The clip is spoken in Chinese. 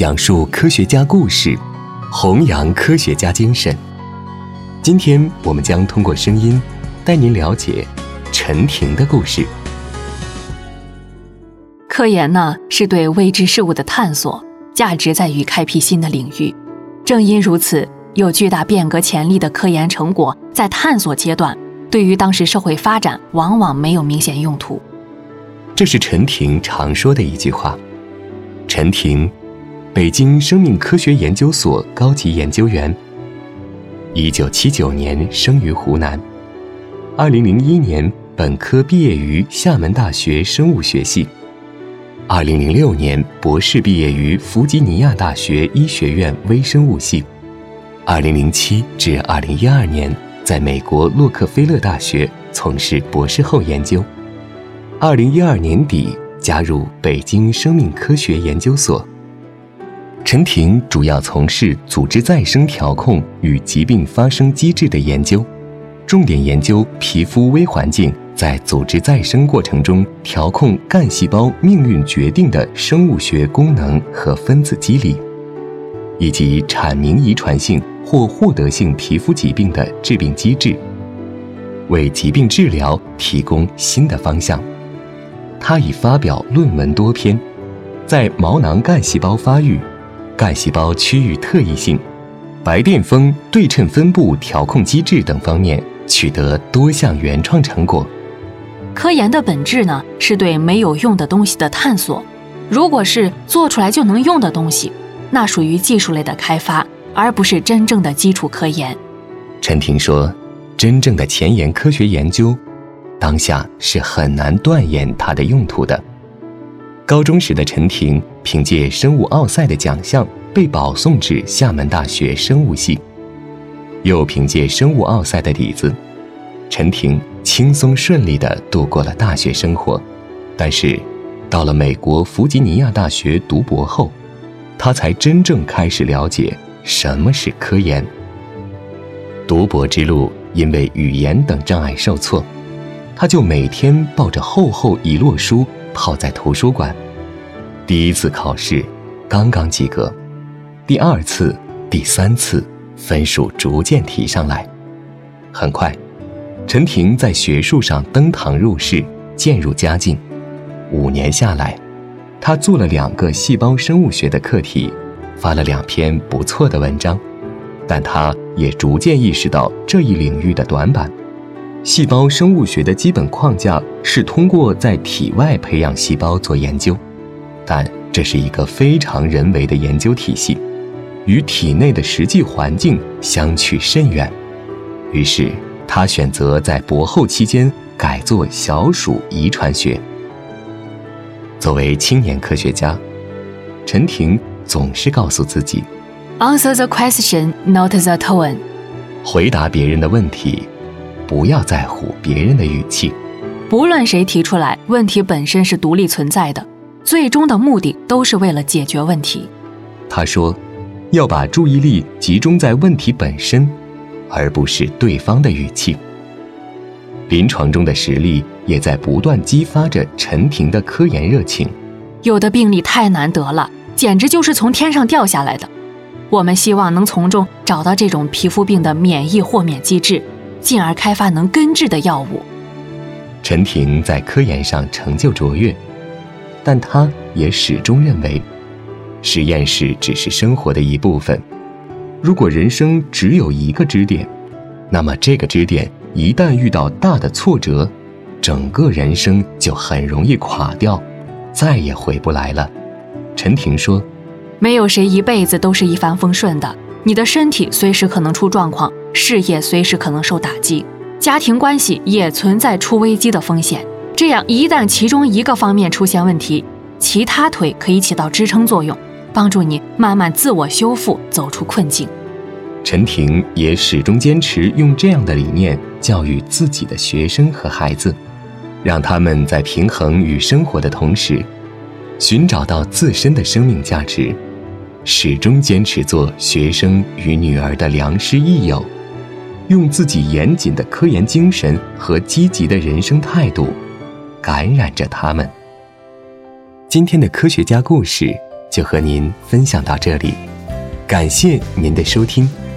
讲述科学家故事，弘扬科学家精神。今天我们将通过声音带您了解陈婷的故事。 科研呢，是对未知事物的探索，价值在于开辟新的领域。正因如此，有巨大变革潜力的科研成果在探索阶段，对于当时社会发展往往没有明显用途。 这是陈婷常说的一句话。陈婷，北京生命科学研究所高级研究员，1979年生于湖南，2001年本科毕业于厦门大学生物学系，2006年博士毕业于弗吉尼亚大学医学院微生物系，2007至2012年在美国洛克菲勒大学从事博士后研究，2012年底加入北京生命科学研究所。陈婷主要从事组织再生调控与疾病发生机制的研究，重点研究皮肤微环境在组织再生过程中调控干细胞命运决定的生物学功能和分子机理，以及阐明遗传性或获得性皮肤疾病的致病机制，为疾病治疗提供新的方向。他已发表论文多篇，在毛囊干细胞发育、干细胞区域特异性、白癜风对称分布调控机制等方面取得多项原创成果。 科研的本质呢，是对没有用的东西的探索。如果是做出来就能用的东西，那属于技术类的开发，而不是真正的基础科研。 陈婷说，真正的前沿科学研究，当下是很难断言它的用途的。高中时的陈婷凭借生物奥赛的奖项被保送至厦门大学生物系，又凭借生物奥赛的底子，陈婷轻松顺利地度过了大学生活。但是到了美国弗吉尼亚大学读博后，他才真正开始了解什么是科研。读博之路因为语言等障碍受挫，他就每天抱着厚厚一摞书泡在图书馆。第一次考试刚刚及格，第二次、第三次分数逐渐提上来。很快，陈婷在学术上登堂入室，渐入佳境。5年下来，他做了2个细胞生物学的课题，发了2篇不错的文章。但他也逐渐意识到这一领域的短板。细胞生物学的基本框架是通过在体外培养细胞做研究，但这是一个非常人为的研究体系，与体内的实际环境相去甚远。于是他选择在博后期间改做小鼠遗传学。作为青年科学家，陈婷总是告诉自己 Answer the question, not the tone。 回答别人的问题，不要在乎别人的语气。 不论谁提出来，问题本身是独立存在的，最终的目的都是为了解决问题。 他说，要把注意力集中在问题本身，而不是对方的语气。临床中的实例也在不断激发着陈婷的科研热情。 有的病例太难得了，简直就是从天上掉下来的。我们希望能从中找到这种皮肤病的免疫豁免机制，进而开发能根治的药物。 陈婷在科研上成就卓越，但他也始终认为，实验室只是生活的一部分。如果人生只有一个支点，那么这个支点一旦遇到大的挫折，整个人生就很容易垮掉，再也回不来了。陈婷说， 没有谁一辈子都是一帆风顺的，你的身体随时可能出状况，事业随时可能受打击，家庭关系也存在出危机的风险。这样一旦其中一个方面出现问题，其他腿可以起到支撑作用，帮助你慢慢自我修复，走出困境。 陈婷也始终坚持用这样的理念教育自己的学生和孩子，让他们在平衡与生活的同时，寻找到自身的生命价值，始终坚持做学生与女儿的良师益友，用自己严谨的科研精神和积极的人生态度感染着他们。今天的科学家故事就和您分享到这里，感谢您的收听。